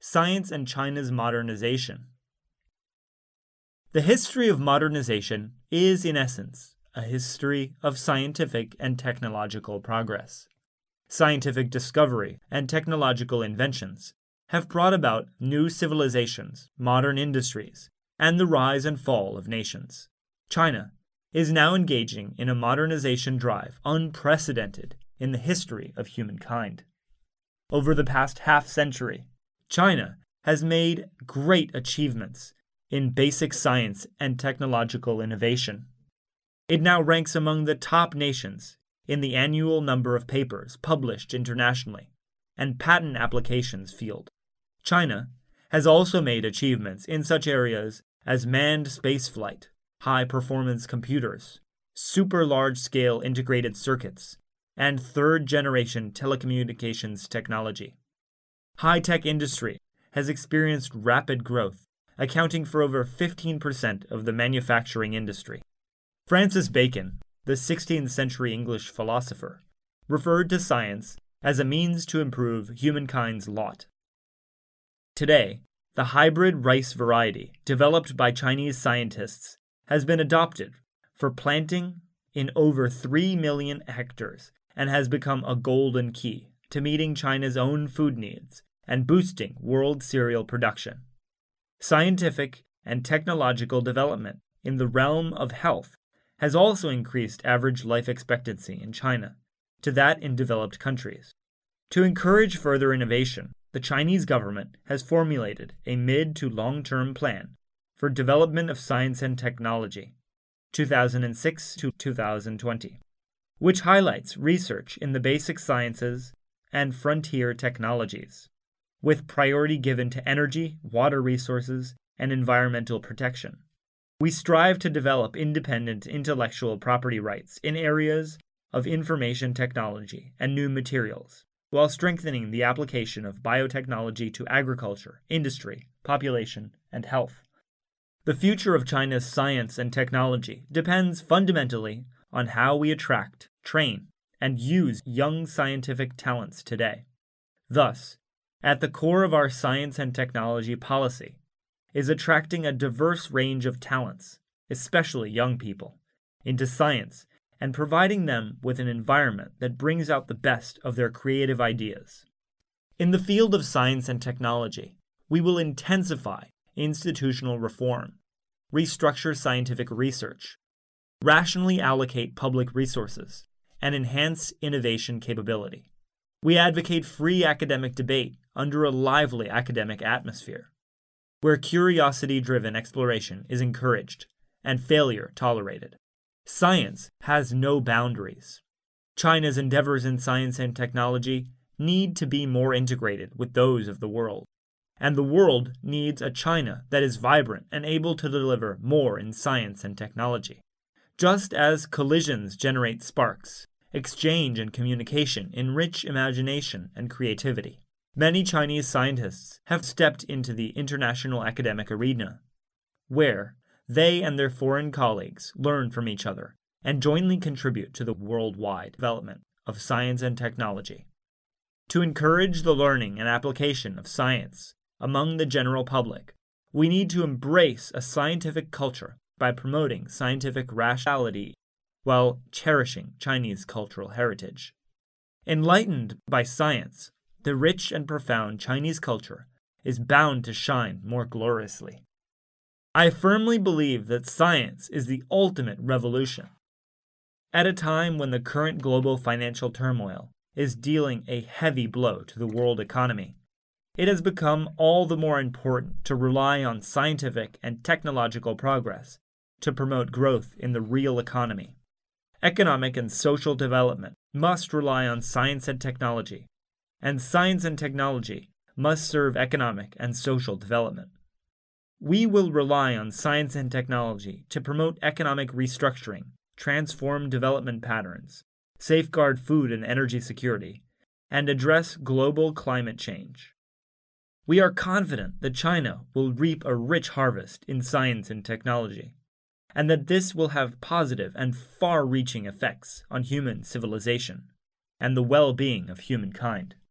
Science and China's Modernization. The history of modernization is, in essence, a history of scientific and technological progress. Scientific discovery and technological inventions have brought about new civilizations, modern industries, and the rise and fall of nations. China is now engaging in a modernization drive unprecedented in the history of humankind. Over the past half-century, China has made great achievements in basic science and technological innovation. It now ranks among the top nations in the annual number of papers published internationally and patent applications field. China has also made achievements in such areas as manned spaceflight, high-performance computers, super-large-scale integrated circuits, and third-generation telecommunications technology. High-tech industry has experienced rapid growth, accounting for over 15% of the manufacturing industry. Francis Bacon, the 16th century English philosopher, referred to science as a means to improve humankind's lot. Today, the hybrid rice variety developed by Chinese scientists has been adopted for planting in over 3 million hectares and has become a golden key to meeting China's own food needs and boosting world cereal production. Scientific and technological development in the realm of health has also increased average life expectancy in China to that in developed countries. To encourage further innovation, the Chinese government has formulated a mid to long-term plan for development of science and technology, 2006 to 2020, which highlights research in the basic sciences and frontier technologies, with priority given to energy, water resources, and environmental protection. We strive to develop independent intellectual property rights in areas of information technology and new materials, while strengthening the application of biotechnology to agriculture, industry, population, and health. The future of China's science and technology depends fundamentally on how we attract, train, and use young scientific talents today. Thus, at the core of our science and technology policy is attracting a diverse range of talents, especially young people, into science and providing them with an environment that brings out the best of their creative ideas. In the field of science and technology, we will intensify institutional reform, restructure scientific research, rationally allocate public resources, and enhance innovation capability. We advocate free academic debate under a lively academic atmosphere, where curiosity-driven exploration is encouraged and failure tolerated. Science has no boundaries. China's endeavors in science and technology need to be more integrated with those of the world, and the world needs a China that is vibrant and able to deliver more in science and technology. Just as collisions generate sparks, exchange and communication enrich imagination and creativity. Many Chinese scientists have stepped into the international academic arena, where they and their foreign colleagues learn from each other and jointly contribute to the worldwide development of science and technology. To encourage the learning and application of science among the general public, we need to embrace a scientific culture by promoting scientific rationality while cherishing Chinese cultural heritage. Enlightened by science, the rich and profound Chinese culture is bound to shine more gloriously. I firmly believe that science is the ultimate revolution. At a time when the current global financial turmoil is dealing a heavy blow to the world economy, it has become all the more important to rely on scientific and technological progress to promote growth in the real economy. Economic and social development must rely on science and technology, and science and technology must serve economic and social development. We will rely on science and technology to promote economic restructuring, transform development patterns, safeguard food and energy security, and address global climate change. We are confident that China will reap a rich harvest in science and technology, and that this will have positive and far-reaching effects on human civilization and the well-being of humankind.